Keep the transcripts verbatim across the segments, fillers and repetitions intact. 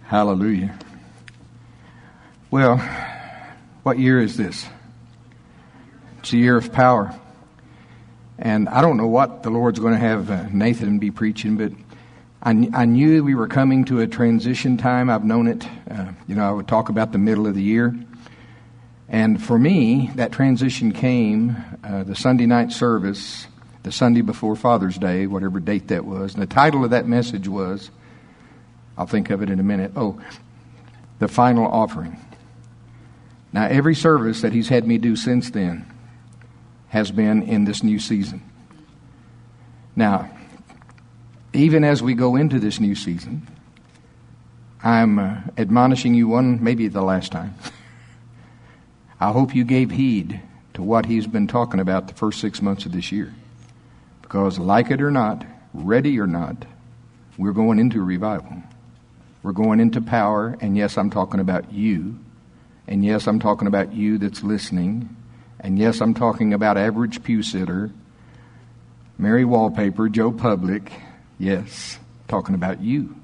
Hallelujah. Well, what year is this? It's a year of power. And I don't know what the Lord's going to have uh, Nathan be preaching, but I, I knew we were coming to a transition time. I've known it. Uh, you know, I would talk about the middle of the year. And for me, that transition came uh, the Sunday night service, the Sunday before Father's Day, whatever date that was. And the title of that message was, I'll think of it in a minute, oh, the final offering. Now, every service that he's had me do since then has been in this new season. Now, even as we go into this new season, I'm uh, admonishing you one, maybe the last time. I hope you gave heed to what he's been talking about the first six months of this year. Because like it or not, ready or not, we're going into revival. We're going into power, and yes, I'm talking about you. And yes, I'm talking about you that's listening. And yes, I'm talking about average pew sitter, Mary Wallpaper, Joe Public. Yes, talking about you.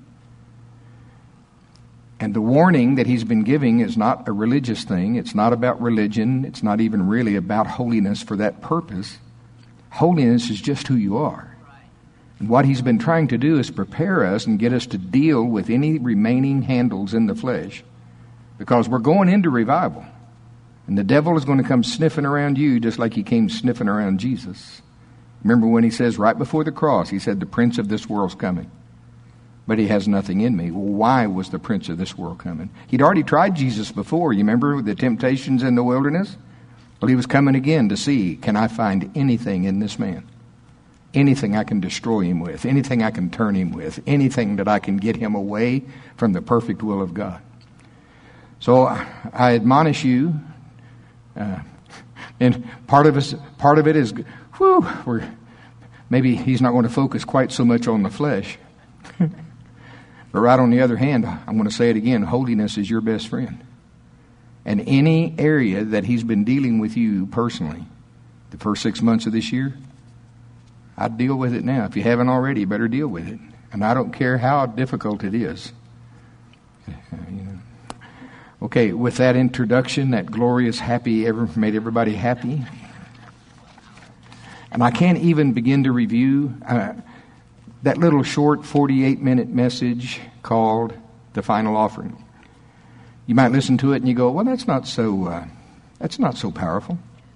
And the warning that he's been giving is not a religious thing. It's not about religion. It's not even really about holiness for that purpose. Holiness is just who you are. And what he's been trying to do is prepare us and get us to deal with any remaining handles in the flesh. Because we're going into revival. And the devil is going to come sniffing around you just like he came sniffing around Jesus. Remember when he says right before the cross, he said, the prince of this world's coming. But he has nothing in me. Well, why was the prince of this world coming? He'd already tried Jesus before. You remember the temptations in the wilderness? Well, he was coming again to see, can I find anything in this man? Anything I can destroy him with. Anything I can turn him with. Anything that I can get him away from the perfect will of God. So I admonish you, uh, and part of us, part of it is, whew, we're, maybe he's not going to focus quite so much on the flesh. But right on the other hand, I'm going to say it again, holiness is your best friend. And any area that he's been dealing with you personally, the first six months of this year, I'd deal with it now. If you haven't already, you better deal with it. And I don't care how difficult it is. You know. Okay, with that introduction, that glorious, happy, ever made everybody happy. And I can't even begin to review uh, that little short forty-eight minute message called The Final Offering. You might listen to it and you go, well, that's not so, uh, that's not so powerful.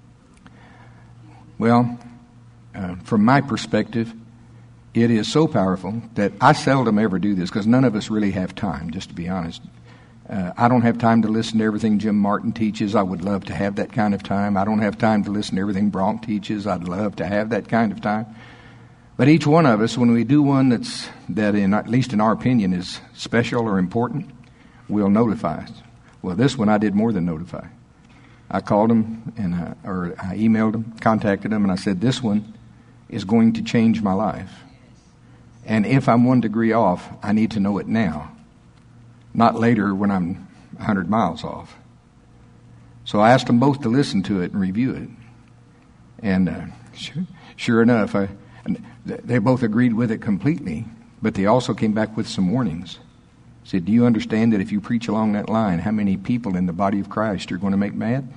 Well, uh, from my perspective, it is so powerful that I seldom ever do this because none of us really have time, just to be honest. Uh, I don't have time to listen to everything Jim Martin teaches. I would love to have that kind of time. I don't have time to listen to everything Bronk teaches. I'd love to have that kind of time. But each one of us, when we do one that's that, in at least in our opinion, is special or important, we'll notify us. Well, this one I did more than notify. I called him and I, or I emailed him, contacted him, and I said, "This one is going to change my life. And if I'm one degree off, I need to know it now, not later when I'm a hundred miles off." So I asked them both to listen to it and review it, and uh, sure, sure enough, I. And they both agreed with it completely, but they also came back with some warnings. Said, do you understand that if you preach along that line, how many people in the body of Christ you're going to make mad?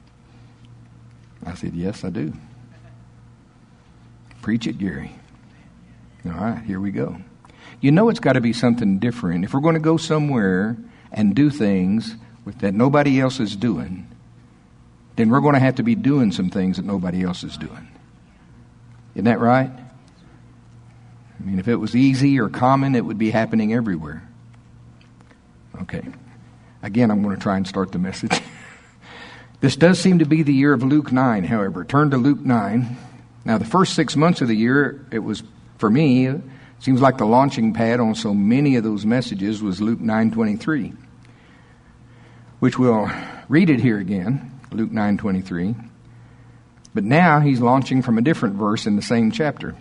I said, yes, I do. Preach it, Gary. All right, here we go. You know it's got to be something different. If we're going to go somewhere and do things with, that nobody else is doing, then we're going to have to be doing some things that nobody else is doing. Isn't that right? I mean, if it was easy or common, it would be happening everywhere. Okay. Again, I'm going to try and start the message. This does seem to be the year of Luke nine, however. Turn to Luke nine. Now, the first six months of the year, it was, for me, it seems like the launching pad on so many of those messages was Luke nine twenty-three, which we'll read it here again, Luke nine twenty-three. But now he's launching from a different verse in the same chapter.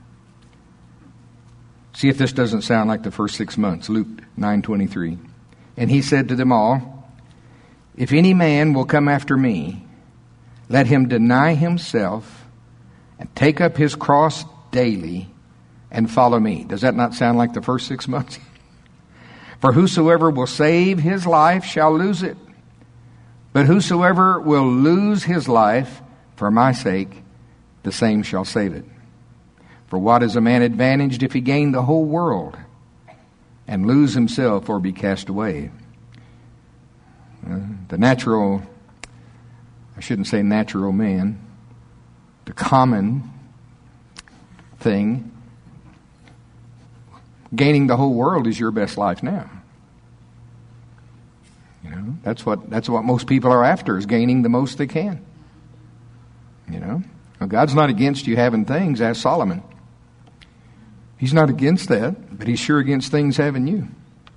See if this doesn't sound like the first six months. Luke nine twenty-three. And he said to them all, if any man will come after me, let him deny himself and take up his cross daily and follow me. Does that not sound like the first six months? For whosoever will save his life shall lose it. But whosoever will lose his life for my sake, the same shall save it. For what is a man advantaged if he gain the whole world and lose himself or be cast away? Uh, the natural, I shouldn't say natural man, the common thing, gaining the whole world is your best life now. You know, that's what that's what most people are after, is gaining the most they can. You know, well, God's not against you having things. Ask Solomon. He's not against that, but he's sure against things having you.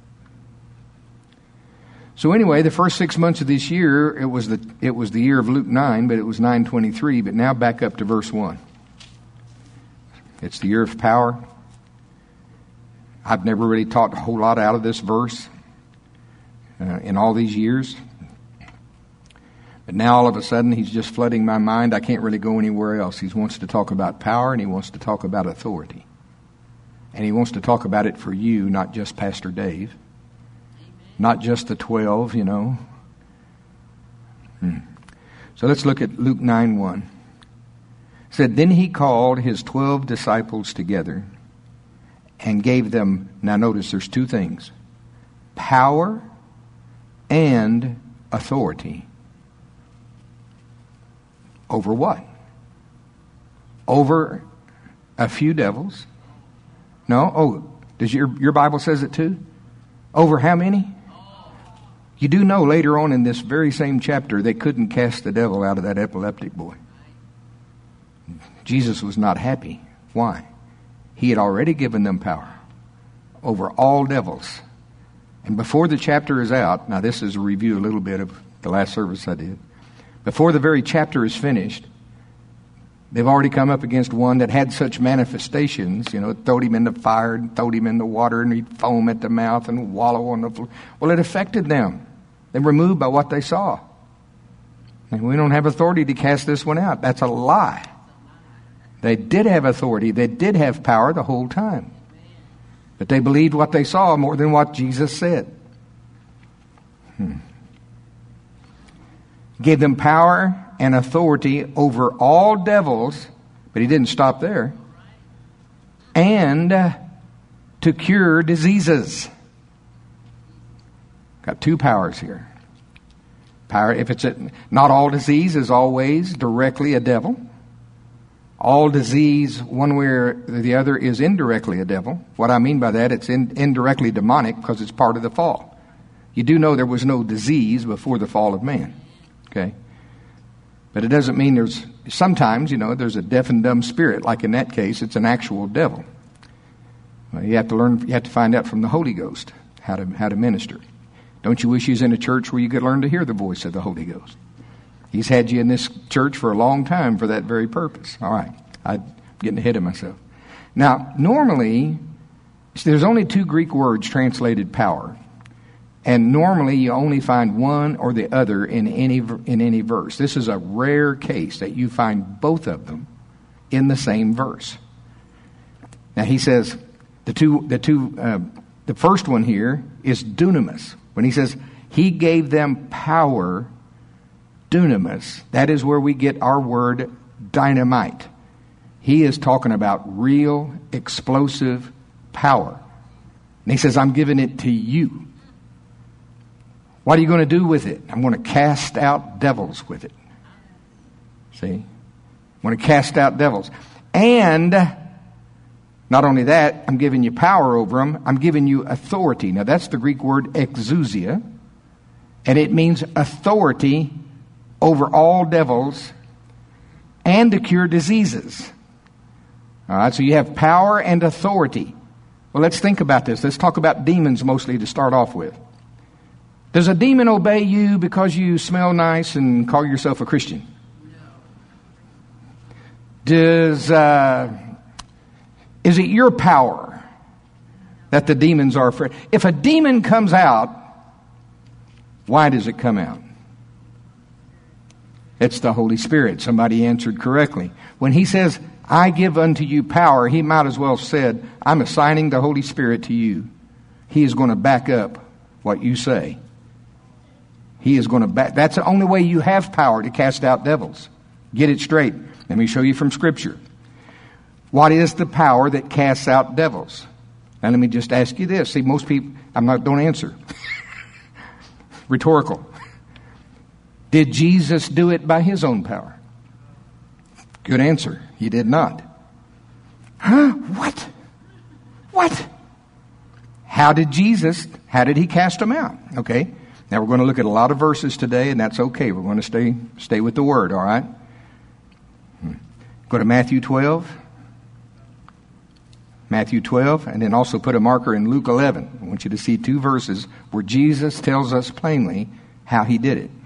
So anyway, the first six months of this year, it was the it was the year of Luke nine, but it was nine twenty-three. But now back up to verse one. It's the year of power. I've never really taught a whole lot out of this verse uh, in all these years. But now all of a sudden he's just flooding my mind. I can't really go anywhere else. He wants to talk about power and he wants to talk about authority. And he wants to talk about it for you, not just Pastor Dave. Not just the twelve, you know. Hmm. So let's look at Luke nine one. It said, then he called his twelve disciples together and gave them, now notice there's two things, power and authority. Over what? Over a few devils. No? Oh, does your, your Bible says it too? Over how many? You do know later on in this very same chapter, they couldn't cast the devil out of that epileptic boy. Jesus was not happy. Why? He had already given them power over all devils. And before the chapter is out, now this is a review a little bit of the last service I did. Before the very chapter is finished, they've already come up against one that had such manifestations, you know, throwed him in the fire and throwed him in the water and he'd foam at the mouth and wallow on the floor. Well, it affected them. They were moved by what they saw. And we don't have authority to cast this one out. That's a lie. They did have authority. They did have power the whole time. But they believed what they saw more than what Jesus said. Hmm. Gave them power and authority over all devils, but he didn't stop there. And uh, to cure diseases. Got two powers here. Power, if it's a, not all disease is always directly a devil. All disease, one way or the other, is indirectly a devil. What I mean by that, it's in, indirectly demonic because it's part of the fall. You do know there was no disease before the fall of man. Okay? But it doesn't mean there's, sometimes, you know, there's a deaf and dumb spirit. Like in that case, it's an actual devil. Well, you have to learn, you have to find out from the Holy Ghost how to, how to minister. Don't you wish you was in a church where you could learn to hear the voice of the Holy Ghost? He's had you in this church for a long time for that very purpose. All right. I'm getting ahead of myself. Now, normally, there's only two Greek words translated power. And normally you only find one or the other in any in any verse. This is a rare case that you find both of them in the same verse. Now he says the two the two uh, the first one here is dunamis. When he says he gave them power, dunamis, that is where we get our word dynamite. He is talking about real explosive power. And he says, I'm giving it to you. What are you going to do with it? I'm going to cast out devils with it. See? I'm going to cast out devils. And not only that, I'm giving you power over them. I'm giving you authority. Now that's the Greek word exousia. And it means authority over all devils and to cure diseases. All right, so you have power and authority. Well, let's think about this. Let's talk about demons mostly to start off with. Does a demon obey you because you smell nice and call yourself a Christian? No. Does, uh, is it your power that the demons are afraid? If a demon comes out, why does it come out? It's the Holy Spirit. Somebody answered correctly. When he says, I give unto you power, he might as well have said, I'm assigning the Holy Spirit to you He is going to back up what you say. He is going to back. That's the only way you have power to cast out devils. Get it straight. Let me show you from Scripture. What is the power that casts out devils? Now let me just ask you this. See, most people, I'm not, don't answer. Rhetorical. Did Jesus do it by his own power? Good answer. He did not. Huh? What? What? How did Jesus, how did he cast them out? Okay. Now we're going to look at a lot of verses today, and that's okay. We're going to stay stay with the Word, all right? Go to Matthew twelve. Matthew twelve, and then also put a marker in Luke eleven. I want you to see two verses where Jesus tells us plainly how he did it.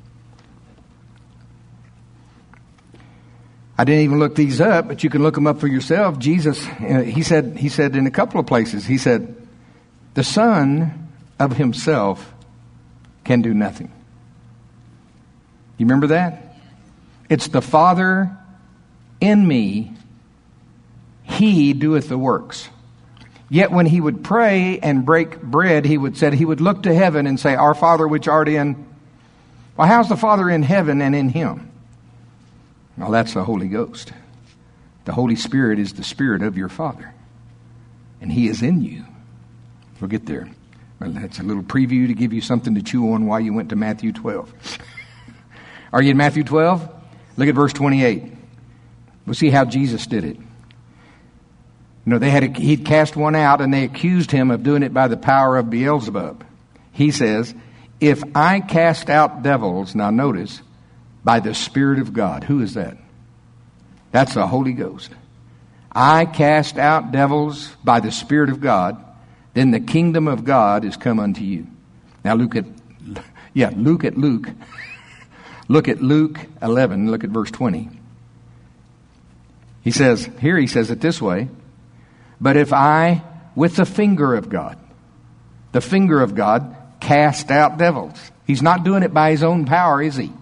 I didn't even look these up, but you can look them up for yourself. Jesus, uh, he said, he said in a couple of places, he said, the Son of himself can do nothing. You remember that? It's the Father in me, he doeth the works. Yet when he would pray and break bread, he would said he would look to heaven and say, Our Father which art in. Well, how's the Father in heaven and in him? Well, that's the Holy Ghost. The Holy Spirit is the Spirit of your Father. And he is in you. We'll get there. Well, that's a little preview to give you something to chew on while you went to Matthew twelve. Are you in Matthew twelve? Look at verse twenty-eight. We'll see how Jesus did it. You know, they had a, he'd cast one out, and they accused him of doing it by the power of Beelzebub. He says, if I cast out devils, now notice, by the Spirit of God. Who is that? That's the Holy Ghost. I cast out devils by the Spirit of God, then the kingdom of God is come unto you. Now look at, yeah, look at Luke. Look at Luke eleven, look at verse twenty. He says, here he says it this way, but if I, with the finger of God, the finger of God, cast out devils. He's not doing it by his own power, is he?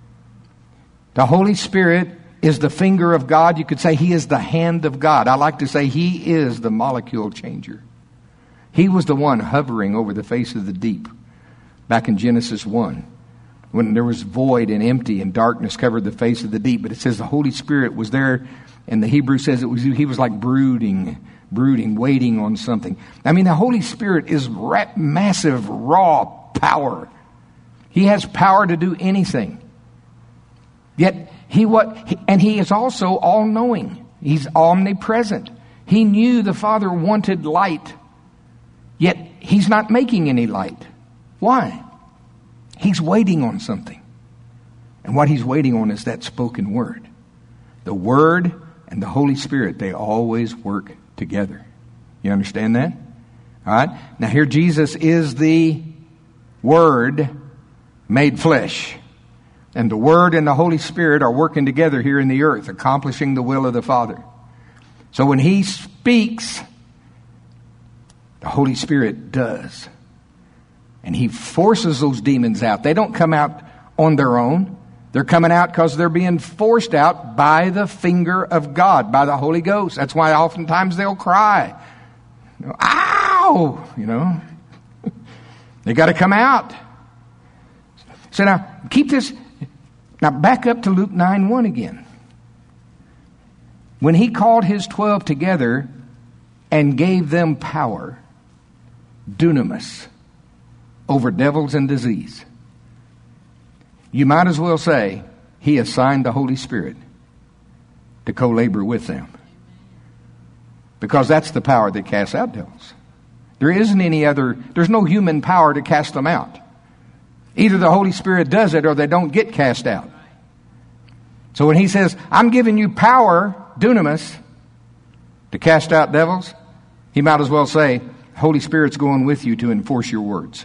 The Holy Spirit is the finger of God. You could say he is the hand of God. I like to say he is the molecule changer. He was the one hovering over the face of the deep back in Genesis one. When there was void and empty and darkness covered the face of the deep. But it says the Holy Spirit was there, and the Hebrew says it was he was like brooding, brooding, waiting on something. I mean, the Holy Spirit is ra- massive, raw power. He has power to do anything. Yet he what, and he is also all-knowing. He's omnipresent. He knew the Father wanted light, yet he's not making any light. Why? He's waiting on something. And what he's waiting on is that spoken word. The Word and the Holy Spirit, they always work together. You understand that? All right. Now here Jesus is the Word made flesh. And the Word and the Holy Spirit are working together here in the earth, accomplishing the will of the Father. So when he speaks, the Holy Spirit does. And he forces those demons out. They don't come out on their own. They're coming out because they're being forced out by the finger of God, by the Holy Ghost. That's why oftentimes they'll cry. You know, ow! You know. They got to come out. So now, keep this. Now back up to Luke nine one again. When he called his twelve together and gave them power, dunamis, over devils and disease. You might as well say he assigned the Holy Spirit to co-labor with them. Because that's the power that casts out devils. There isn't any other, there's no human power to cast them out. Either the Holy Spirit does it or they don't get cast out. So when he says, I'm giving you power, dunamis, to cast out devils, he might as well say, Holy Spirit's going with you to enforce your words.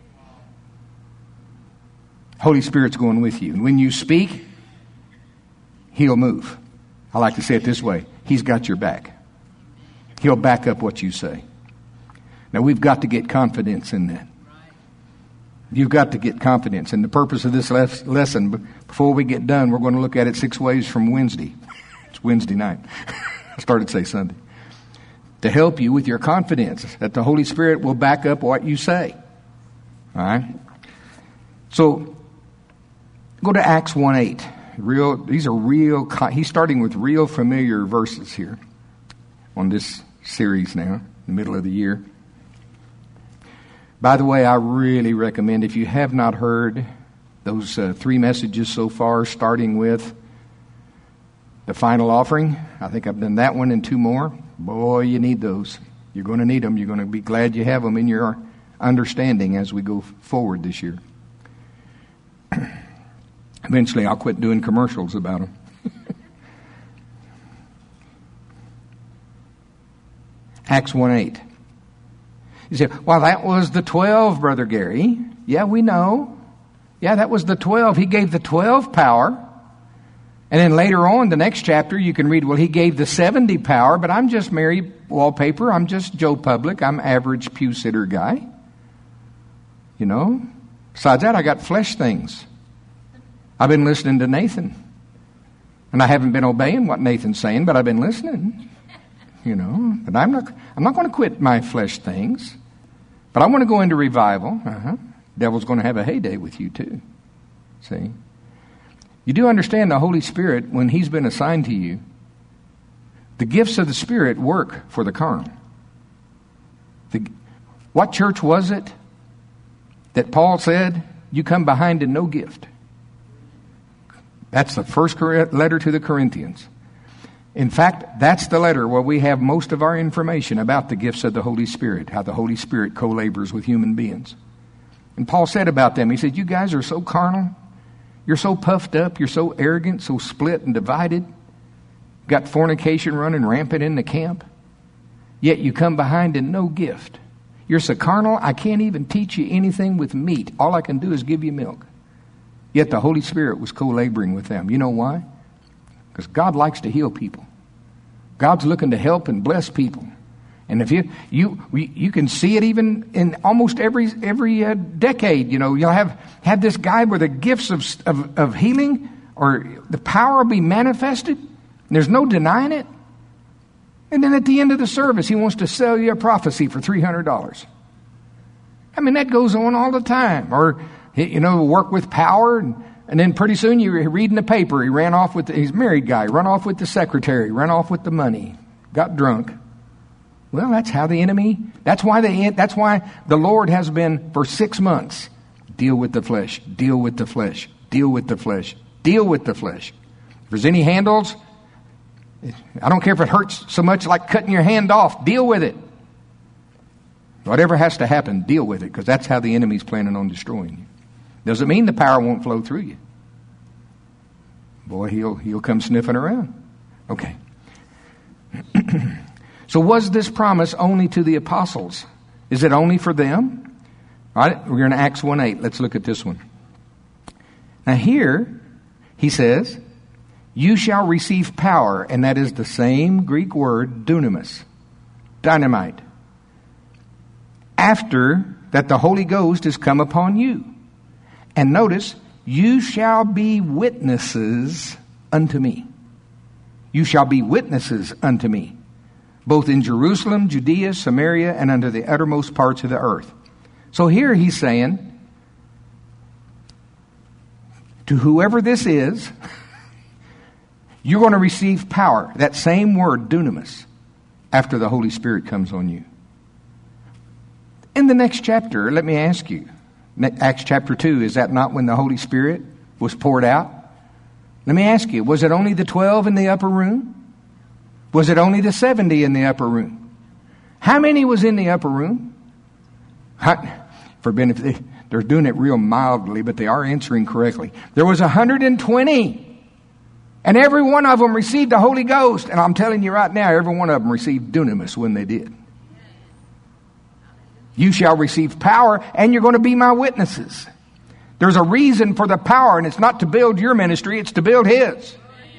Holy Spirit's going with you. And when you speak, he'll move. I like to say it this way. He's got your back. He'll back up what you say. Now we've got to get confidence in that. You've got to get confidence. And the purpose of this les- lesson, before we get done, we're going to look at it six ways from Wednesday. It's Wednesday night. I started to say Sunday. to help you with your confidence, that the Holy Spirit will back up what you say. All right? So, go to Acts one eight. Real, these are real, he's starting with real familiar verses here on this series now, in the middle of the year. By the way, I really recommend, if you have not heard those uh, three messages so far, starting with the final offering, I think I've done that one and two more. Boy, you need those. You're going to need them. You're going to be glad you have them in your understanding as we go forward this year. Eventually, I'll quit doing commercials about them. Acts one eight. You say, well, that was the twelve, Brother Gary. Yeah, we know. Yeah, that was the twelve. He gave the twelve power. And then later on, the next chapter, you can read, well, he gave the seventy power, but I'm just Mary Wallpaper. I'm just Joe Public. I'm average pew sitter guy. You know? Besides that, I got flesh things. I've been listening to Nathan. And I haven't been obeying what Nathan's saying, but I've been listening. You know? But I'm not, I'm not going to quit my flesh things. But I want to go into revival. Uh-huh. Devil's going to have a heyday with you too. See? You do understand the Holy Spirit, when He's been assigned to you, the gifts of the Spirit work for the carnal. The, what church was it that Paul said, you come behind in no gift? That's the first letter to the Corinthians. In fact, that's the letter where we have most of our information about the gifts of the Holy Spirit, how the Holy Spirit co-labors with human beings. And Paul said about them, he said, you guys are so carnal. You're so puffed up. You're so arrogant, so split and divided. Got fornication running rampant in the camp. Yet you come behind in no gift. You're so carnal, I can't even teach you anything with meat. All I can do is give you milk. Yet the Holy Spirit was co-laboring with them. You know why? Because God likes to heal people. God's looking to help and bless people. And if you you you can see it even in almost every every uh, decade. You know, you'll have have this guy where the gifts of, of of healing or the power will be manifested. And there's no denying it. And then at the end of the service, he wants to sell you a prophecy for three hundred dollars. I mean, that goes on all the time. Or you know, work with power, and, and then pretty soon you're reading the paper. He ran off with the, he's a married guy. Run off with the secretary. Run off with the money. Got drunk. Well, that's how the enemy, that's why the, that's why the Lord has been for six months. Deal with the flesh, deal with the flesh, deal with the flesh, deal with the flesh. If there's any handles, I don't care if it hurts so much like cutting your hand off, deal with it. Whatever has to happen, deal with it, because that's how the enemy's planning on destroying you. Doesn't mean the power won't flow through you. Boy, he'll, he'll come sniffing around. Okay. So was this promise only to the apostles? Is it only for them? All right, we're in Acts one eight. Let's look at this one. Now here, he says, you shall receive power, and that is the same Greek word, dunamis, dynamite, after that the Holy Ghost has come upon you. And notice, you shall be witnesses unto me. You shall be witnesses unto me, both in Jerusalem, Judea, Samaria, and unto the uttermost parts of the earth. So here he's saying, to whoever this is, you're going to receive power. That same word, dunamis, after the Holy Spirit comes on you. In the next chapter, let me ask you, Acts chapter two, is that not when the Holy Spirit was poured out? Let me ask you, was it only the twelve in the upper room? Was it only the seventy in the upper room? How many was in the upper room? For benefit, they're doing it real mildly, but they are answering correctly. There was one hundred twenty. And every one of them received the Holy Ghost. And I'm telling you right now, every one of them received dunamis when they did. You shall receive power, and you're going to be my witnesses. There's a reason for the power, and it's not to build your ministry, it's to build His.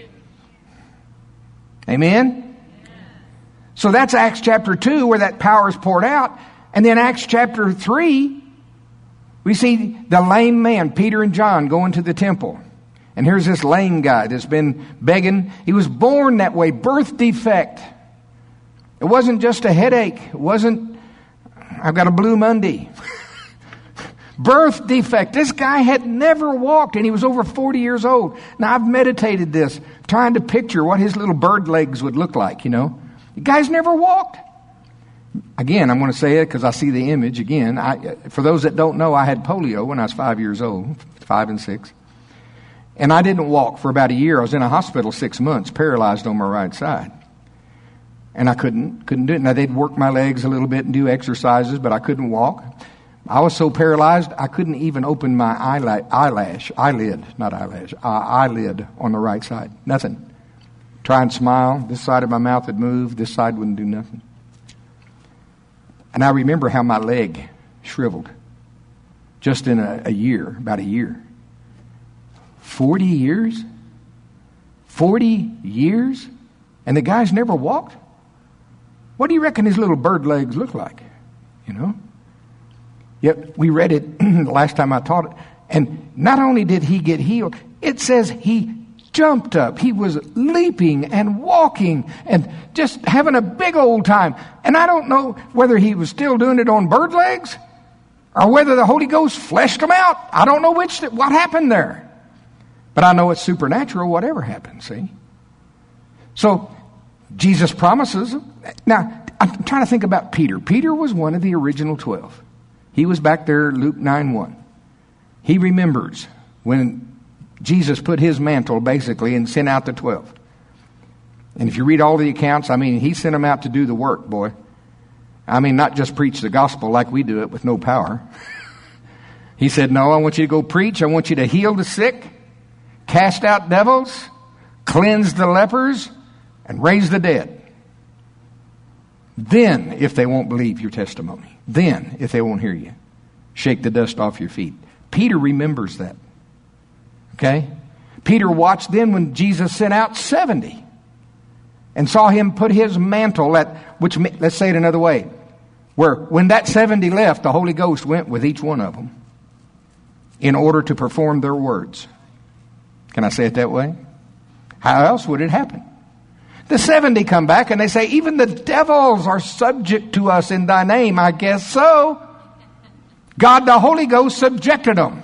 Amen? So that's Acts chapter two, where that power is poured out. And then Acts chapter three, we see the lame man, Peter and John, going to the temple. And here's this lame guy that's been begging. He was born that way, birth defect. It wasn't just a headache. It wasn't, I've got a blue Monday. Birth defect. This guy had never walked, and he was over forty years old. Now, I've meditated this, trying to picture what his little bird legs would look like, you know. The guy's never walked. Again, I'm going to say it because I see the image again. I, for those that don't know, I had polio when I was five years old, five and six. And I didn't walk for about a year. I was in a hospital six months, paralyzed on my right side. And I couldn't, couldn't do it. Now, they'd work my legs a little bit and do exercises, but I couldn't walk. I was so paralyzed, I couldn't even open my eyelash, eyelash eyelid, not eyelash, uh, eyelid on the right side. Nothing. Try and smile. This side of my mouth would move. This side wouldn't do nothing. And I remember how my leg shriveled just in a, a year, about a year. Forty years? Forty years? And the guy's never walked? What do you reckon his little bird legs look like? You know? Yet we read it the last time I taught it. And not only did he get healed, it says he jumped up. He was leaping and walking and just having a big old time. And I don't know whether he was still doing it on bird legs or whether the Holy Ghost fleshed him out. I don't know which, what happened there. But I know it's supernatural, whatever happened, see? So, Jesus promises. Now, I'm trying to think about Peter. Peter was one of the original twelve. He was back there, Luke nine one. He remembers when Jesus put his mantle, basically, and sent out the twelve. And if you read all the accounts, I mean, he sent them out to do the work, boy. I mean, not just preach the gospel like we do it with no power. He said, no, I want you to go preach. I want you to heal the sick, cast out devils, cleanse the lepers, and raise the dead. Then, if they won't believe your testimony, then, if they won't hear you, shake the dust off your feet. Peter remembers that. Okay? Peter watched then when Jesus sent out seventy and saw him put his mantle at, which, let's say it another way, where when that seventy left, the Holy Ghost went with each one of them in order to perform their words. Can I say it that way? How else would it happen? The seventy come back and they say, even the devils are subject to us in thy name. I guess so. God, the Holy Ghost, subjected them.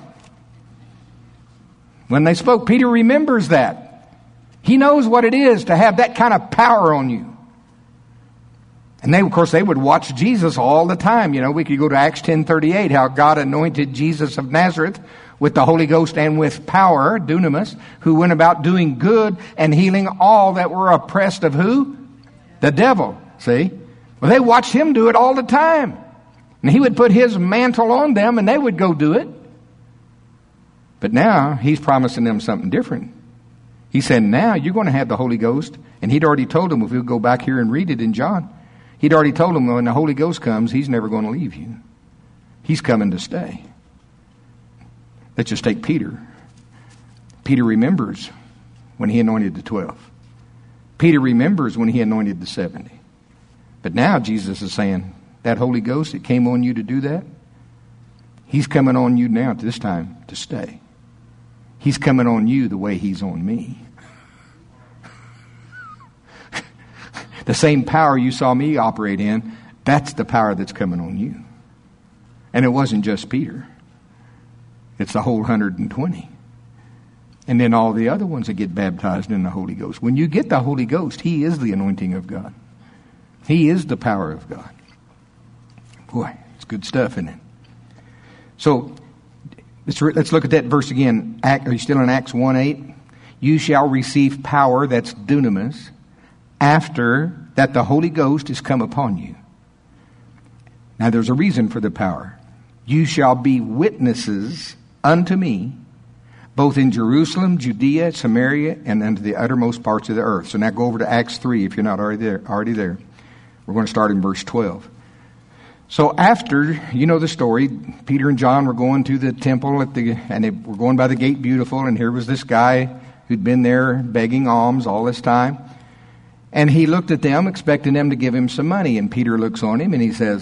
When they spoke, Peter remembers that. He knows what it is to have that kind of power on you. And they, of course, they would watch Jesus all the time. You know, we could go to Acts ten thirty-eight, how God anointed Jesus of Nazareth with the Holy Ghost and with power, dunamis, who went about doing good and healing all that were oppressed of who? The devil. See? Well, they watched him do it all the time. And he would put his mantle on them and they would go do it. But now he's promising them something different. He said, now you're going to have the Holy Ghost. And he'd already told them, if we go back here and read it in John, he'd already told them when the Holy Ghost comes, he's never going to leave you. He's coming to stay. Let's just take Peter. Peter remembers when he anointed the twelve. Peter remembers when he anointed the seventy. But now Jesus is saying, that Holy Ghost that came on you to do that, he's coming on you now at this time to stay. He's coming on you the way he's on me. The same power you saw me operate in, that's the power that's coming on you. And it wasn't just Peter. It's the whole one hundred twenty. And then all the other ones that get baptized in the Holy Ghost. When you get the Holy Ghost, he is the anointing of God. He is the power of God. Boy, it's good stuff, isn't it? So, let's, re- let's look at that verse again. Act, are you still in Acts one eight? You shall receive power, that's dunamis, after that the Holy Ghost is come upon you. Now, there's a reason for the power. You shall be witnesses unto me, both in Jerusalem, Judea, Samaria, and unto the uttermost parts of the earth. So now go over to Acts three if you're not already there. Already there. We're going to start in verse twelve. So after, you know the story, Peter and John were going to the temple at the, and they were going by the gate beautiful, and here was this guy who'd been there begging alms all this time. And he looked at them, expecting them to give him some money. And Peter looks on him and he says,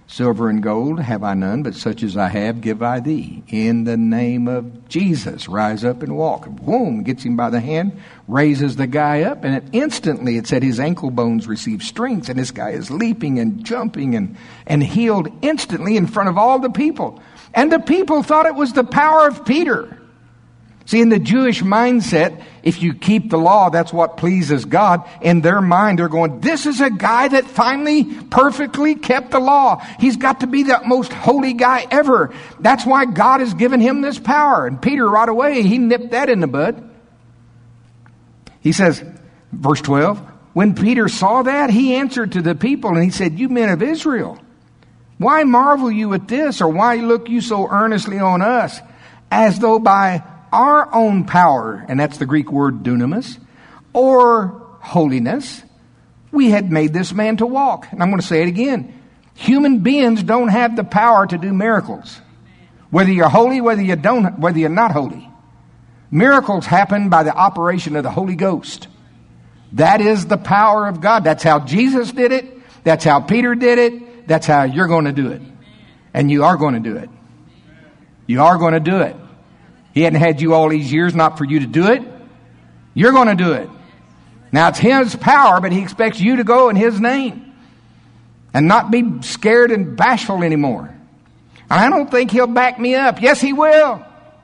Silver and gold have I none, but such as I have give I thee. In the name of Jesus, rise up and walk. Boom, gets him by the hand, raises the guy up, and it instantly it said his ankle bones received strength, and this guy is leaping and jumping and, and healed instantly in front of all the people. And the people thought it was the power of Peter. See, in the Jewish mindset, if you keep the law, that's what pleases God. In their mind, they're going, this is a guy that finally perfectly kept the law. He's got to be the most holy guy ever. That's why God has given him this power. And Peter, right away, he nipped that in the bud. He says, verse twelve, when Peter saw that, he answered to the people and he said, you men of Israel, why marvel you at this? Or why look you so earnestly on us, as though by our own power, and that's the Greek word dunamis, or holiness, we had made this man to walk. And I'm going to say it again. Human beings don't have the power to do miracles. Whether you're holy, whether you don't, whether you're not holy. Miracles happen by the operation of the Holy Ghost. That is the power of God. That's how Jesus did it. That's how Peter did it. That's how you're going to do it. And you are going to do it. You are going to do it. He hadn't had you all these years not for you to do it. You're going to do it. Now it's His power, but He expects you to go in His name. And not be scared and bashful anymore. I don't think He'll back me up. Yes, He will.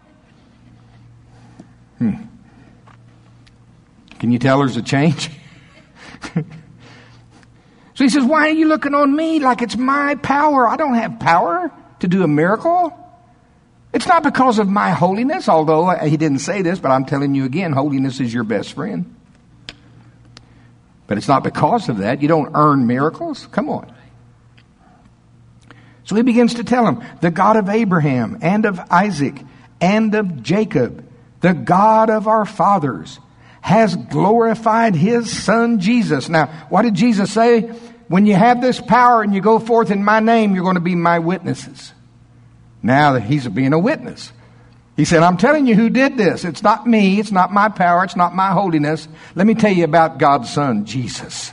Hmm. Can you tell there's a change? So he says, why are you looking on me like it's my power? I don't have power to do a miracle. It's not because of my holiness, although he didn't say this, but I'm telling you again, holiness is your best friend. But it's not because of that. You don't earn miracles. Come on. So he begins to tell him, the God of Abraham and of Isaac and of Jacob, the God of our fathers, has glorified His Son Jesus. Now, what did Jesus say? When you have this power and you go forth in my name, you're going to be my witnesses. Now that He's being a witness. He said, I'm telling you who did this. It's not me. It's not my power. It's not my holiness. Let me tell you about God's Son, Jesus.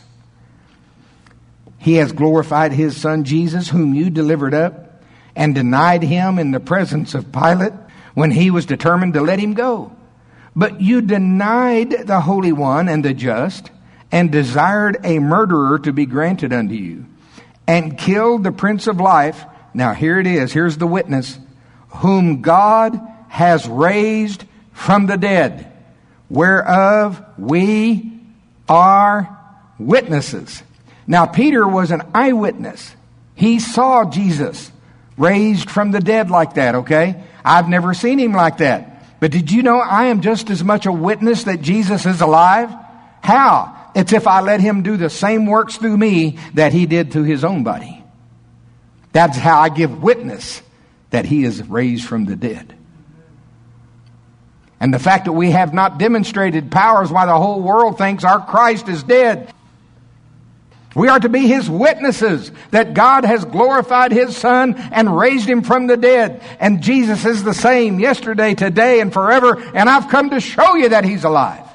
He has glorified His Son, Jesus, whom you delivered up and denied Him in the presence of Pilate when he was determined to let Him go. But you denied the Holy One and the just and desired a murderer to be granted unto you and killed the Prince of Life. Now here it is. Here's the witness. Whom God has raised from the dead, whereof we are witnesses. Now Peter was an eyewitness. He saw Jesus raised from the dead like that, okay? I've never seen Him like that. But did you know I am just as much a witness that Jesus is alive? How? It's if I let Him do the same works through me that He did through His own body. That's how I give witness that He is raised from the dead. And the fact that we have not demonstrated power is why the whole world thinks our Christ is dead. We are to be His witnesses that God has glorified His Son and raised Him from the dead. And Jesus is the same yesterday, today, and forever. And I've come to show you that He's alive.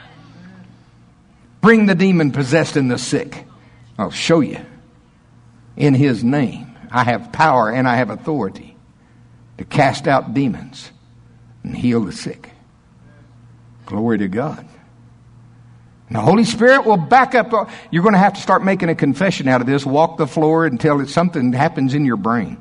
Bring the demon possessed and the sick. I'll show you. In His name, I have power and I have authority to cast out demons and heal the sick. Glory to God. And the Holy Spirit will back up. You're going to have to start making a confession out of this. Walk the floor until it's something happens in your brain.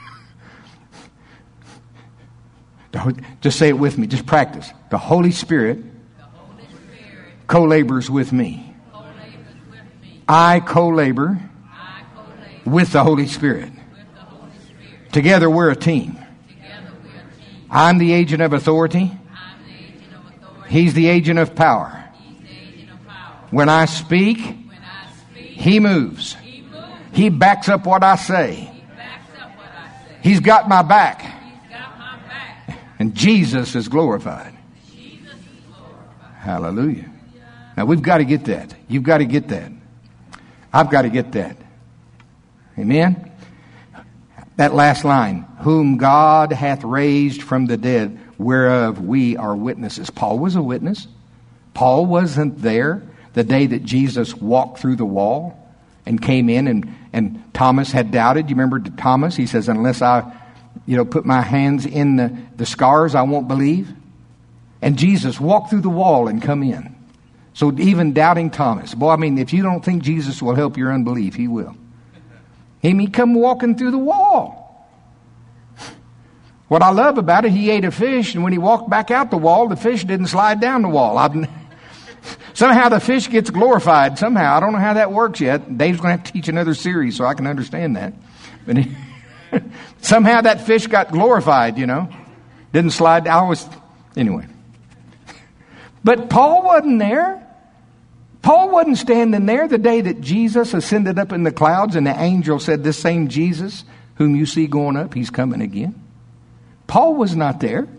Just say it with me. Just practice. The Holy Spirit, the Holy Spirit co-labors with me. Co-labors with me. I co-labor, I co-labor with the Holy Spirit. With the Holy Spirit. Together we're a team. Together we're a team. I'm the agent of authority. I'm the agent of authority. He's the agent of power. When I speak, when I speak he, moves. he moves. He backs up what I say. He backs up what I say. He's got my back. He's got my back. And Jesus is glorified. Jesus is glorified. Hallelujah. Now we've got to get that. You've got to get that. I've got to get that. Amen? That last line, whom God hath raised from the dead, whereof we are witnesses. Paul was a witness. Paul wasn't there the day that Jesus walked through the wall and came in, and, and Thomas had doubted. You remember Thomas? He says, unless I, you know, put my hands in the, the scars, I won't believe. And Jesus walked through the wall and come in. So even doubting Thomas, boy, I mean, if you don't think Jesus will help your unbelief, he will. He may come walking through the wall. What I love about it, he ate a fish, and when he walked back out the wall, the fish didn't slide down the wall. I've, somehow the fish gets glorified. Somehow, I don't know how that works yet. Dave's going to have to teach another series so I can understand that. But he, somehow that fish got glorified, you know. Didn't slide. I was anyway. But Paul wasn't there. Paul wasn't standing there the day that Jesus ascended up in the clouds and the angel said, this same Jesus whom you see going up, he's coming again. Paul was not there.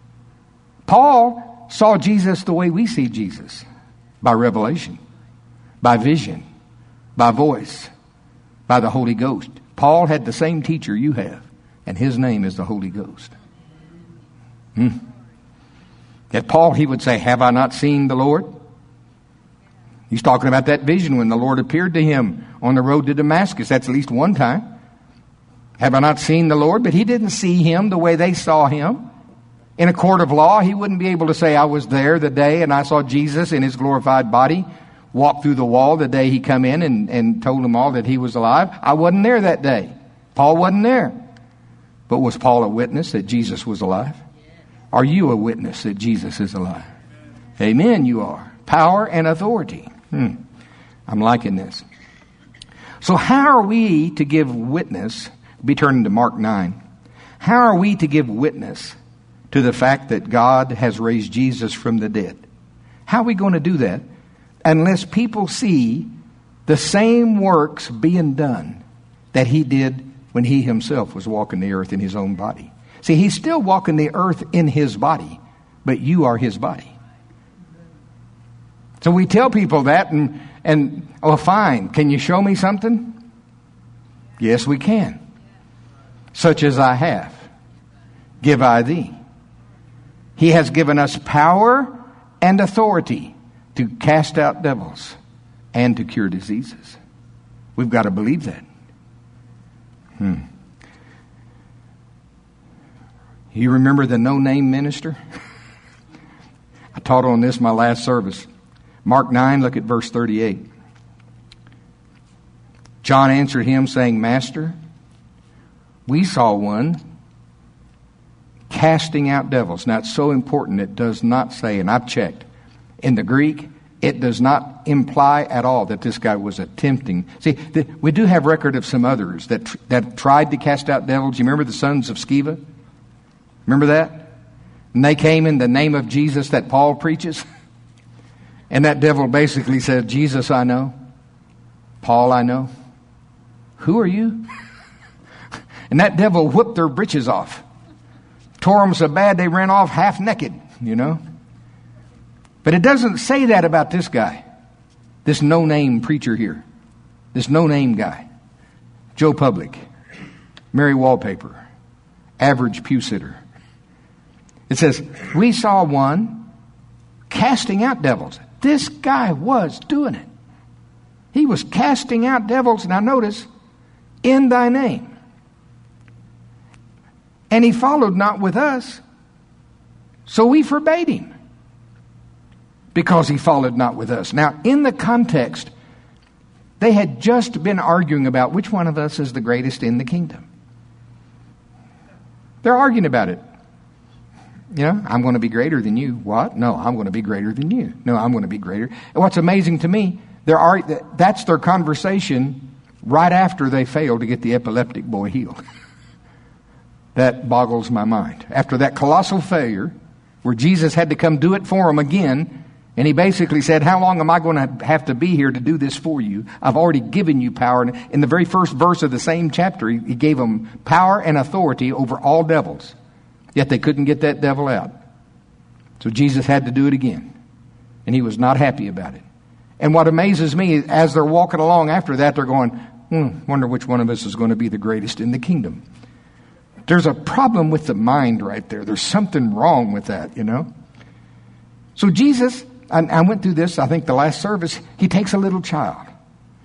Paul saw Jesus the way we see Jesus, by revelation, by vision, by voice, by the Holy Ghost. Paul had the same teacher you have, and his name is the Holy Ghost. Hmm. At Paul, he would say, have I not seen the Lord? He's talking about that vision when the Lord appeared to him on the road to Damascus. That's at least one time. Have I not seen the Lord? But he didn't see him the way they saw him. In a court of law, he wouldn't be able to say, I was there the day and I saw Jesus in his glorified body walk through the wall the day he come in and, and told them all that he was alive. I wasn't there that day. Paul wasn't there. But was Paul a witness that Jesus was alive? Are you a witness that Jesus is alive? Amen, you are. Power and authority. Hmm. I'm liking this. So how are we to give witness? Be turning to Mark nine. How are we to give witness to the fact that God has raised Jesus from the dead? How are we going to do that unless people see the same works being done that he did when he himself was walking the earth in his own body? See, he's still walking the earth in his body, but you are his body. So we tell people that, and, and oh, fine, can you show me something? Yes, we can. Such as I have, give I thee. He has given us power and authority to cast out devils and to cure diseases. We've got to believe that. Hmm. You remember the no-name minister? I taught on this my last service. Mark nine, look at verse thirty-eight. John answered him, saying, Master, we saw one casting out devils. Now, it's so important, it does not say, and I've checked, in the Greek, it does not imply at all that this guy was attempting. See, the, we do have record of some others that that tried to cast out devils. You remember the sons of Sceva? Remember that? And they came in the name of Jesus that Paul preaches. And that devil basically said, Jesus I know. Paul I know. Who are you? And that devil whipped their breeches off. Tore them so bad they ran off half naked, you know. But it doesn't say that about this guy. This no-name preacher here. This no-name guy. Joe Public. Mary Wallpaper. Average pew sitter. It says, we saw one casting out devils. This guy was doing it. He was casting out devils, now notice, in thy name. And he followed not with us, so we forbade him, because he followed not with us. Now, in the context, they had just been arguing about which one of us is the greatest in the kingdom. They're arguing about it. You know, I'm going to be greater than you. What? No, I'm going to be greater than you. No, I'm going to be greater. And what's amazing to me, there are, that's their conversation right after they failed to get the epileptic boy healed. That boggles my mind. After that colossal failure, where Jesus had to come do it for them again, and he basically said, how long am I going to have to be here to do this for you? I've already given you power. And in the very first verse of the same chapter, he, he gave them power and authority over all devils. Yet they couldn't get that devil out. So Jesus had to do it again. And he was not happy about it. And what amazes me, as they're walking along after that, they're going, hmm, wonder which one of us is going to be the greatest in the kingdom. There's a problem with the mind right there. There's something wrong with that, you know. So Jesus, I, I went through this, I think the last service, he takes a little child.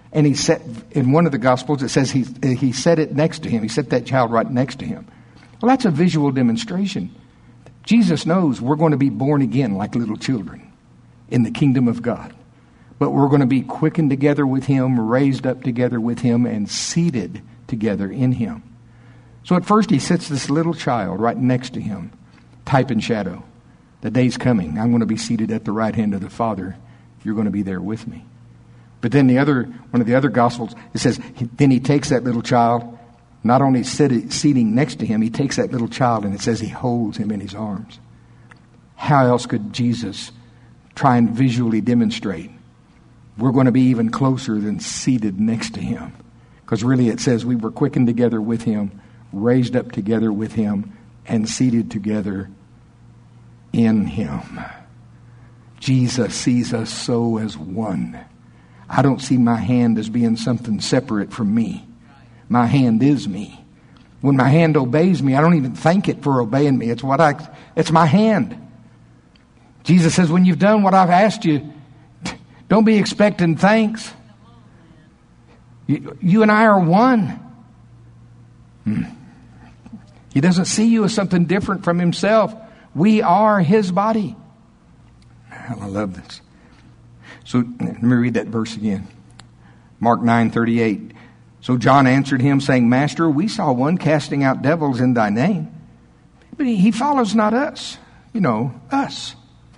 And he set, in one of the Gospels, it says he, he set it next to him. He set that child right next to him. Well, that's a visual demonstration. Jesus knows we're going to be born again like little children in the kingdom of God. But we're going to be quickened together with him, raised up together with him, and seated together in him. So at first he sets this little child right next to him, type and shadow. The day's coming. I'm going to be seated at the right hand of the Father. You're going to be there with me. But then the other, one of the other Gospels, it says, then he takes that little child, not only sit, seating next to him, he takes that little child and it says he holds him in his arms. How else could Jesus try and visually demonstrate we're going to be even closer than seated next to him? Because really it says we were quickened together with him, raised up together with him, and seated together in him. Jesus sees us so as one. I don't see my hand as being something separate from me. My hand is me. When my hand obeys me, I don't even thank it for obeying me. It's what I, it's my hand. Jesus says, when you've done what I've asked you, don't be expecting thanks. You, you and I are one. Hmm. He doesn't see you as something different from himself. We are his body. I love this. So let me read that verse again. Mark nine thirty-eight. So John answered him, saying, Master, we saw one casting out devils in thy name, but he, he follows not us. You know, us.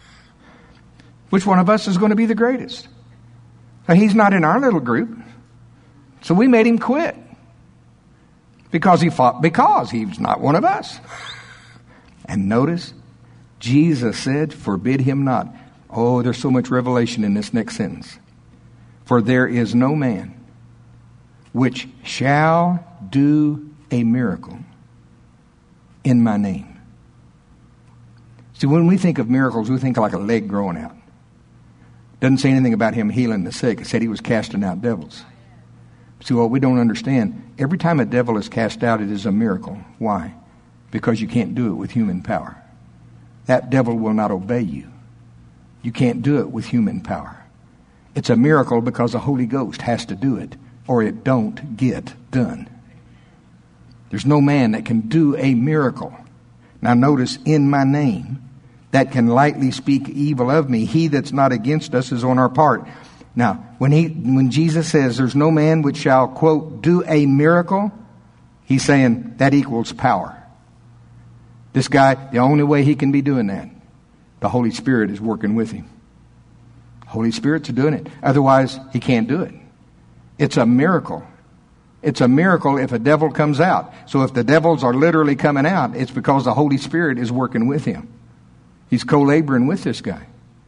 Which one of us is going to be the greatest? Now, he's not in our little group. So we made him quit. Because he fought, because he's not one of us. And notice, Jesus said, forbid him not. Oh, there's so much revelation in this next sentence. For there is no man which shall do a miracle in my name. See, when we think of miracles, we think like a leg growing out. Doesn't say anything about him healing the sick. It said he was casting out devils. See, what we don't understand, every time a devil is cast out, it is a miracle. Why? Because you can't do it with human power. That devil will not obey you. You can't do it with human power. It's a miracle because the Holy Ghost has to do it, or it don't get done. There's no man that can do a miracle. Now notice, in my name, that can lightly speak evil of me. He that's not against us is on our part. Now, when he, when Jesus says there's no man which shall, quote, do a miracle, he's saying that equals power. This guy, the only way he can be doing that, the Holy Spirit is working with him. Holy Spirit's doing it. Otherwise, he can't do it. It's a miracle. It's a miracle if a devil comes out. So if the devils are literally coming out, it's because the Holy Spirit is working with him. He's co-laboring with this guy.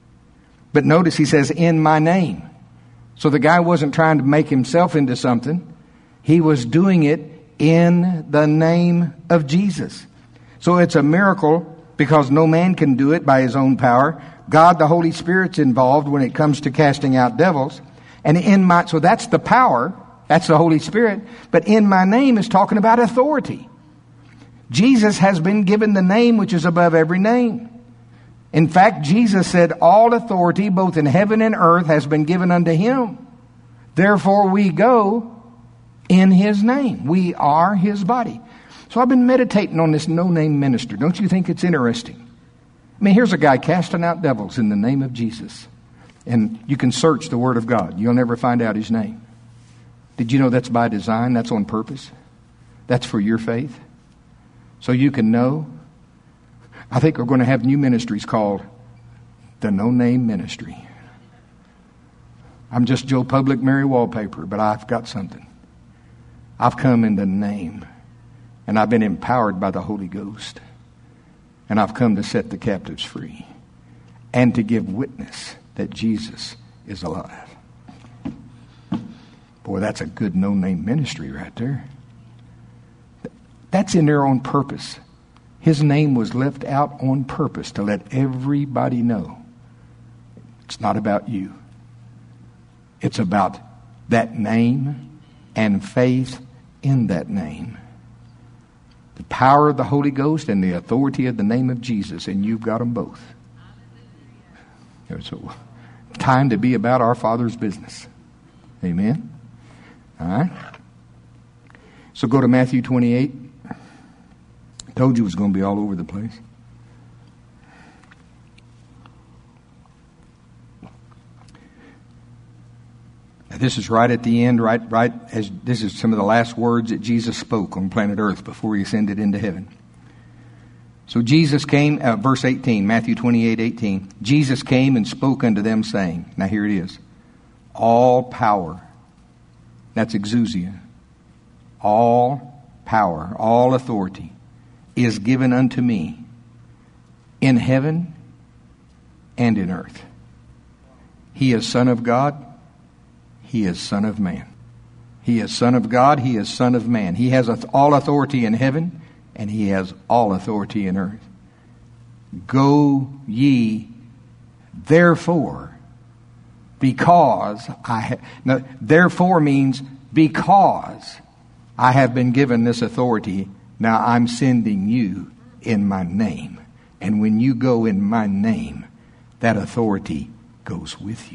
But notice he says, in my name. So the guy wasn't trying to make himself into something. He was doing it in the name of Jesus. So it's a miracle because no man can do it by his own power. God, the Holy Spirit's involved when it comes to casting out devils. And in my, so that's the power. That's the Holy Spirit. But in my name is talking about authority. Jesus has been given the name which is above every name. In fact, Jesus said, all authority, both in heaven and earth, has been given unto him. Therefore we go in his name. We are his body. So I've been meditating on this no-name minister. Don't you think it's interesting? I mean, here's a guy casting out devils in the name of Jesus. And you can search the Word of God. You'll never find out his name. Did you know that's by design? That's on purpose. That's for your faith. So you can know. I think we're going to have new ministries called the No-Name Ministry. I'm just Joe Public Mary Wallpaper, but I've got something. I've come in the name, and I've been empowered by the Holy Ghost. And I've come to set the captives free and to give witness that Jesus is alive. Boy, that's a good no-name ministry right there. That's in there on purpose. His name was left out on purpose to let everybody know it's not about you. It's about that name and faith in that name. The power of the Holy Ghost and the authority of the name of Jesus, and you've got them both. It's a time to be about our Father's business. Amen. All right? So go to Matthew twenty-eight. I told you it was going to be all over the place. This is right at the end, right, right as this is some of the last words that Jesus spoke on planet Earth before he ascended into heaven. So Jesus came, uh, verse eighteen, Matthew twenty-eight, eighteen. Jesus came and spoke unto them, saying, now here it is, all power, that's exousia, all power, all authority is given unto me in heaven and in earth. He is Son of God. He is Son of Man. He is Son of God. He is Son of Man. He has all authority in heaven, and he has all authority in earth. Go ye therefore, because I have... Now, therefore means because I have been given this authority, now I'm sending you in my name. And when you go in my name, that authority goes with you.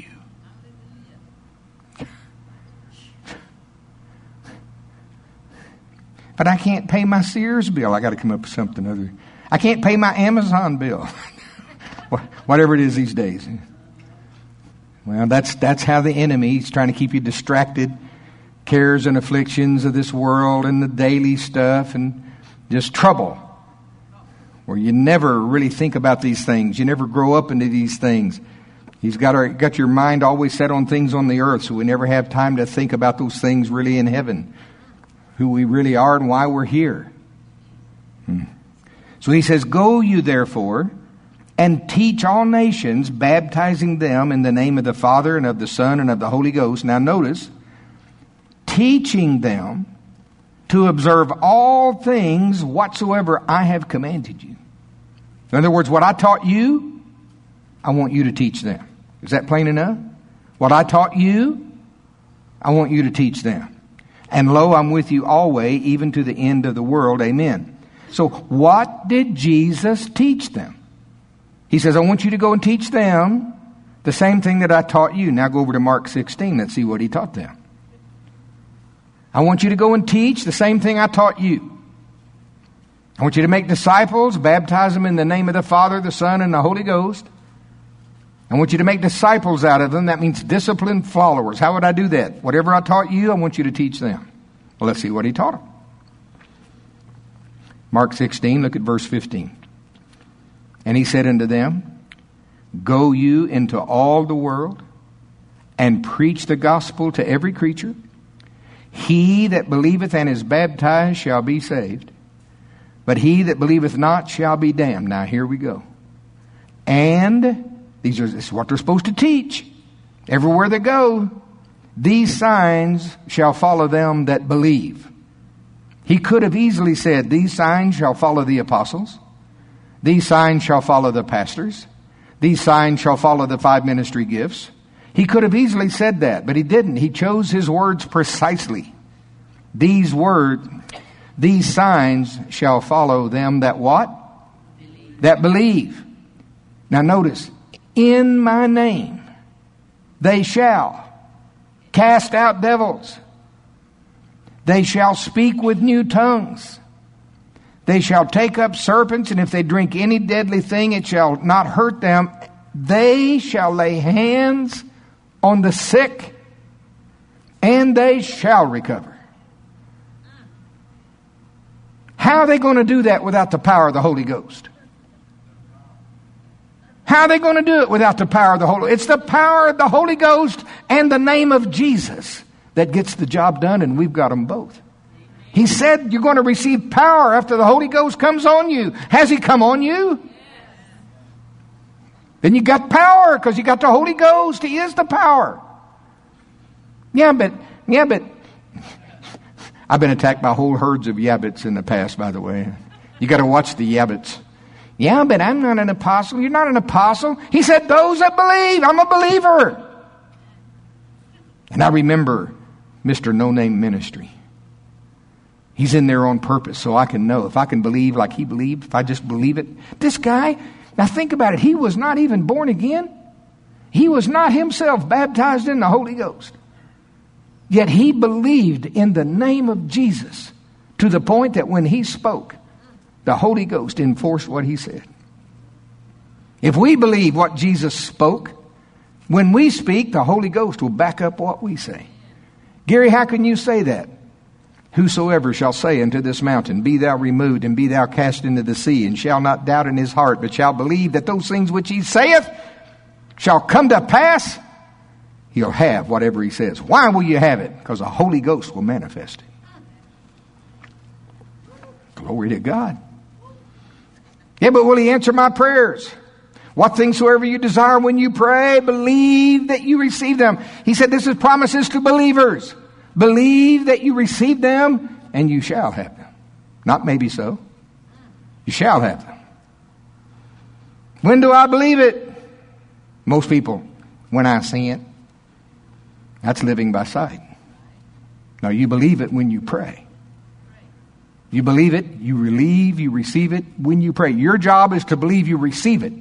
But I can't pay my Sears bill. I got to come up with something other. I can't pay my Amazon bill. Whatever it is these days. Well, that's that's how the enemy is trying to keep you distracted. Cares and afflictions of this world and the daily stuff and just trouble. Where you never really think about these things. You never grow up into these things. He's got our, got your mind always set on things on the earth, so we never have time to think about those things really in heaven. Who we really are and why we're here. Hmm. So he says, go you therefore and teach all nations, baptizing them in the name of the Father and of the Son and of the Holy Ghost. Now notice, teaching them to observe all things whatsoever I have commanded you. In other words, what I taught you, I want you to teach them. Is that plain enough? What I taught you, I want you to teach them. And lo, I'm with you always, even to the end of the world. Amen. So what did Jesus teach them? He says, I want you to go and teach them the same thing that I taught you. Now go over to Mark sixteen. Let's see what he taught them. I want you to go and teach the same thing I taught you. I want you to make disciples, baptize them in the name of the Father, the Son, and the Holy Ghost. I want you to make disciples out of them. That means disciplined followers. How would I do that? Whatever I taught you, I want you to teach them. Well, let's see what he taught them. Mark sixteen, look at verse fifteen. And he said unto them, go you into all the world and preach the gospel to every creature. He that believeth and is baptized shall be saved, but he that believeth not shall be damned. Now here we go. And these are this is what they're supposed to teach. Everywhere they go, these signs shall follow them that believe. He could have easily said, these signs shall follow the apostles. These signs shall follow the pastors. These signs shall follow the five ministry gifts. He could have easily said that, but he didn't. He chose his words precisely. These words, these signs shall follow them that what? Believe. That believe. Now notice, in my name they shall cast out devils. They shall speak with new tongues. They shall take up serpents, and if they drink any deadly thing, it shall not hurt them. They shall lay hands on the sick, and they shall recover. How are they going to do that without the power of the Holy Ghost? How are they going to do it without the power of the Holy Ghost? It's the power of the Holy Ghost and the name of Jesus that gets the job done, and we've got them both. He said you're going to receive power after the Holy Ghost comes on you. Has He come on you? Yes. Then you got power because you got the Holy Ghost. He is the power. Yeah, but, yeah, but, I've been attacked by whole herds of yabbits in the past, by the way. You got to watch the yabbits. Yeah, but I'm not an apostle. You're not an apostle. He said, those that believe. I'm a believer. And I remember Mister No Name Ministry. He's in there on purpose so I can know. If I can believe like he believed, if I just believe it. This guy, now think about it. He was not even born again. He was not himself baptized in the Holy Ghost. Yet he believed in the name of Jesus to the point that when he spoke, the Holy Ghost enforced what he said. If we believe what Jesus spoke, when we speak, the Holy Ghost will back up what we say. Gary, how can you say that? Whosoever shall say unto this mountain, be thou removed and be thou cast into the sea, and shall not doubt in his heart, but shall believe that those things which he saith shall come to pass, he'll have whatever he says. Why will you have it? Because the Holy Ghost will manifest it. Glory to God. Yeah, but will he answer my prayers? What things soever you desire when you pray, believe that you receive them. He said this is promises to believers. Believe that you receive them and you shall have them. Not maybe so. You shall have them. When do I believe it? Most people, when I see it. That's living by sight. Now you believe it when you pray. You believe it, you relieve, you receive it when you pray. Your job is to believe you receive it.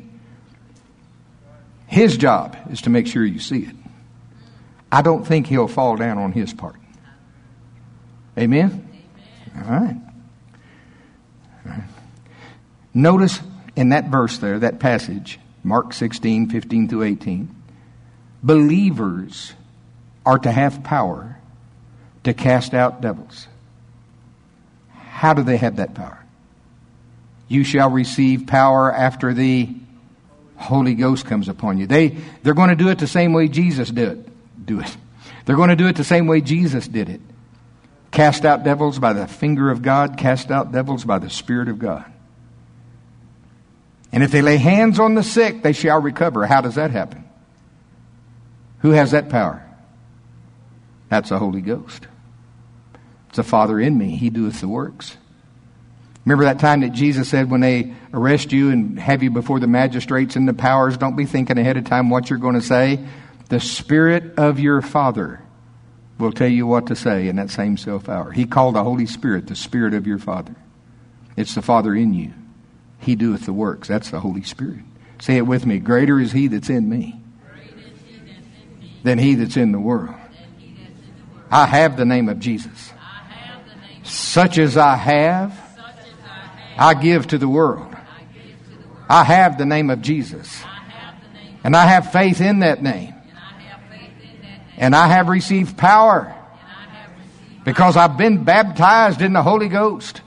His job is to make sure you see it. I don't think he'll fall down on his part. Amen? Amen. All right. All right. Notice in that verse there, that passage, Mark sixteen, fifteen through eighteen, believers are to have power to cast out devils. How do they have that power? You shall receive power after the Holy Ghost comes upon you. They, they're going to do it the same way Jesus did it. Do it. They're going to do it the same way Jesus did it. Cast out devils by the finger of God. Cast out devils by the Spirit of God. And if they lay hands on the sick, they shall recover. How does that happen? Who has that power? That's the Holy Ghost. It's the Father in me. He doeth the works. Remember that time that Jesus said when they arrest you and have you before the magistrates and the powers, don't be thinking ahead of time what you're going to say. The Spirit of your Father will tell you what to say in that same self hour. He called the Holy Spirit the Spirit of your Father. It's the Father in you. He doeth the works. That's the Holy Spirit. Say it with me. Greater is He that's in me than he that's in the world. I have the name of Jesus. Such as I have, I give to the world. I have the name of Jesus. And I have faith in that name. And I have received power because I've been baptized in the Holy Ghost.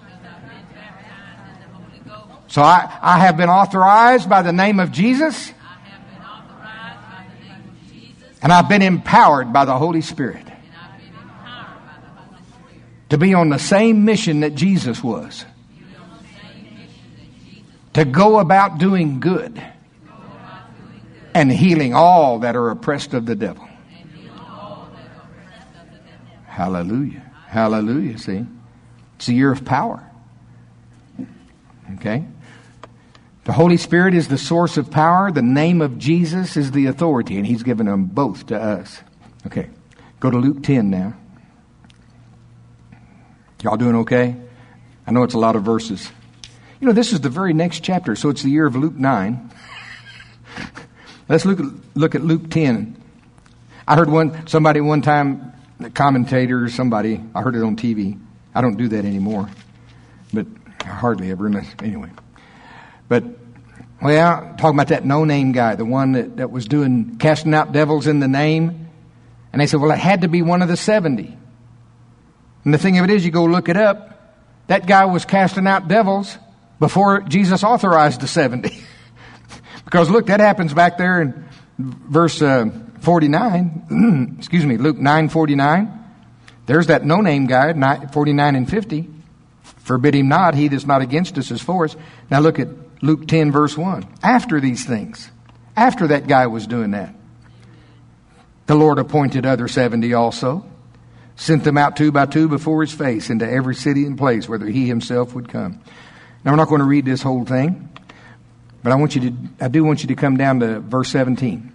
So I, I have been authorized by the name of Jesus. And I've been empowered by the Holy Spirit to be on the same mission that Jesus was. To go about doing good and healing all that are oppressed of the devil. Hallelujah. Hallelujah. See? It's a year of power. Okay? The Holy Spirit is the source of power. The name of Jesus is the authority. And He's given them both to us. Okay. Go to Luke ten now. Y'all doing okay? I know it's a lot of verses. You know, this is the very next chapter, so it's the year of Luke nine. Let's look at, look at Luke ten. I heard one somebody one time, a commentator or somebody, I heard it on T V. I don't do that anymore, but I hardly ever. Anyway. But, well, talking about that no-name guy, the one that, that was doing, casting out devils in the name. And they said, well, it had to be one of the seventy. And the thing of it is, you go look it up, that guy was casting out devils before Jesus authorized the seventy. Because look, that happens back there in verse uh, forty-nine. Excuse me, Luke nine forty-nine. There's that no-name guy, forty-nine and fifty. Forbid him not, he that's not against us is for us. Now look at Luke ten verse one. After these things, after that guy was doing that, the Lord appointed other seventy also, sent them out two by two before His face into every city and place whither He Himself would come. Now, we're not going to read this whole thing, but I want you to, I do want you to come down to verse seventeen.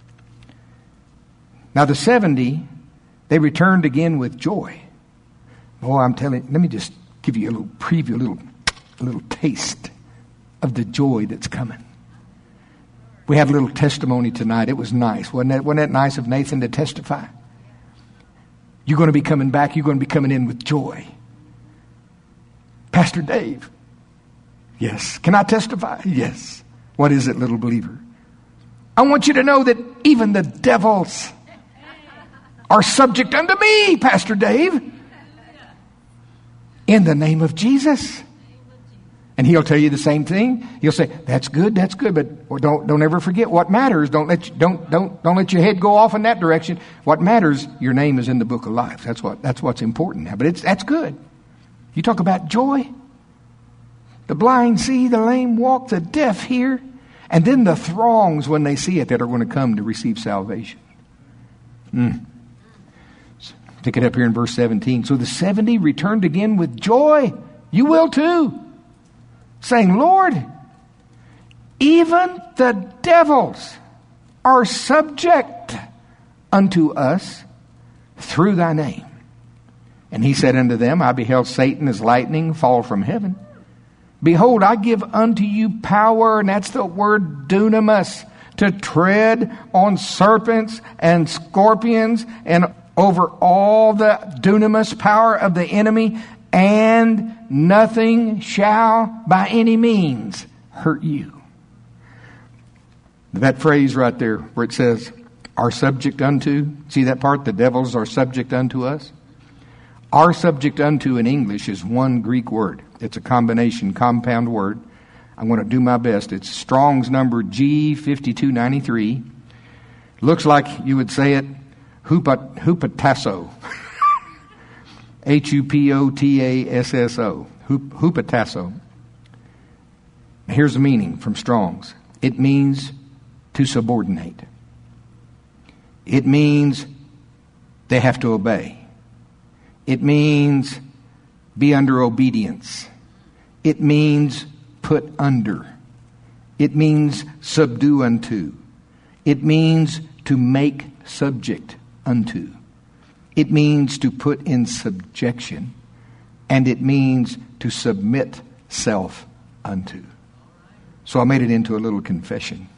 Now, the seventy, they returned again with joy. Oh, I'm telling you, let me just give you a little preview, a little, a little taste of the joy that's coming. We had a little testimony tonight. It was nice. Wasn't that, wasn't that nice of Nathan to testify? You're going to be coming back. You're going to be coming in with joy. Pastor Dave. Yes. Can I testify? Yes. What is it, little believer? I want you to know that even the devils are subject unto me, Pastor Dave. In the name of Jesus. And he'll tell you the same thing. He'll say, that's good, that's good, but or don't don't ever forget what matters. Don't let you, don't don't don't let your head go off in that direction. What matters, your name is in the book of life. That's what that's what's important now. But it's that's good. You talk about joy. The blind see, the lame walk, the deaf hear, and then the throngs when they see it that are going to come to receive salvation. Mm. Pick it up here in verse seventeen. So the seventy returned again with joy. You will too. Saying, Lord, even the devils are subject unto us through thy name. And he said unto them, I beheld Satan as lightning fall from heaven. Behold, I give unto you power, and that's the word dunamis, to tread on serpents and scorpions and over all the dunamis power of the enemy, and nothing shall by any means hurt you. That phrase right there where it says, are subject unto, see that part? The devils are subject unto us. Are subject unto in English is one Greek word. It's a combination, compound word. I'm going to do my best. It's Strong's number G fifty-two ninety-three. Looks like you would say it, hupat, hupatasso. H U P O T A S S O. Hupatasso. Here's the meaning from Strong's. It means to subordinate. It means they have to obey. It means be under obedience. It means put under. It means subdue unto. It means to make subject unto. It means to put in subjection, and it means to submit self unto. So I made it into a little confession.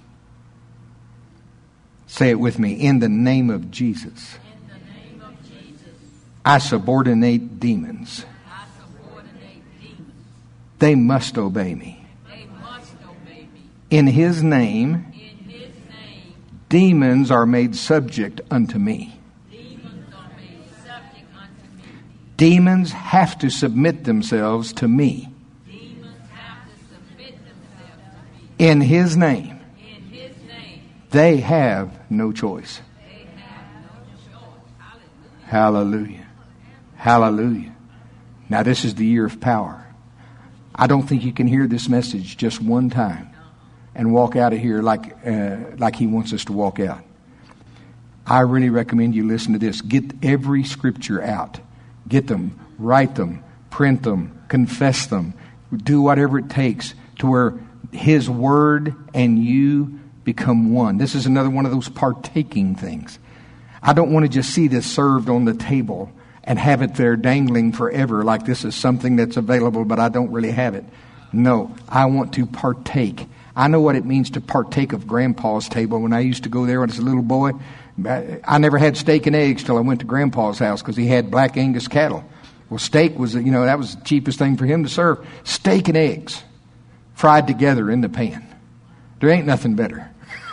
Say it with me. In the name of Jesus, In the name of Jesus, I subordinate demons. I subordinate demons. They must obey me. They must obey me. In His name, In His name, demons are made subject unto me. demons are made subject unto me. Demons have to submit themselves to me. Demons have to submit themselves to me. In His name, In His name, they have no choice. they have no choice. Hallelujah. Hallelujah. Hallelujah. Now this is the year of power. I don't think you can hear this message just one time and walk out of here like uh, like He wants us to walk out. I really recommend you listen to this. Get every scripture out. Get them, write them, print them, confess them. Do whatever it takes to where His Word and you become one. This is another one of those partaking things. I don't want to just see this served on the table and have it there dangling forever like this is something that's available, but I don't really have it. No, I want to partake. I know what it means to partake of Grandpa's table. When I used to go there when I was a little boy, I never had steak and eggs till I went to Grandpa's house because he had black Angus cattle. Well, steak was, you know, that was the cheapest thing for him to serve. Steak and eggs fried together in the pan. There ain't nothing better.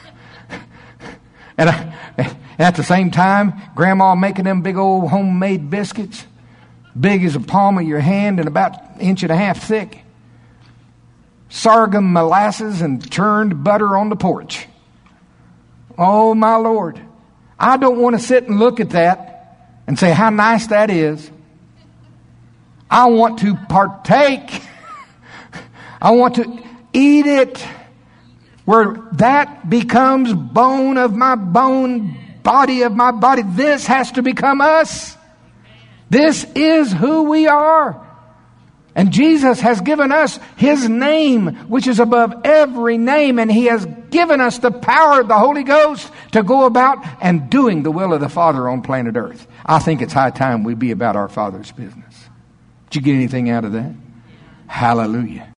and, I, and at the same time, Grandma making them big old homemade biscuits, big as a palm of your hand and about an inch and a half thick. Sorghum molasses and churned butter on the porch. Oh, my Lord. I don't want to sit and look at that and say how nice that is. I want to partake. I want to eat it where that becomes bone of my bone, body of my body. This has to become us. This is who we are. And Jesus has given us His name, which is above every name. And He has given us the power of the Holy Ghost to go about and doing the will of the Father on planet Earth. I think it's high time we be about our Father's business. Did you get anything out of that? Hallelujah.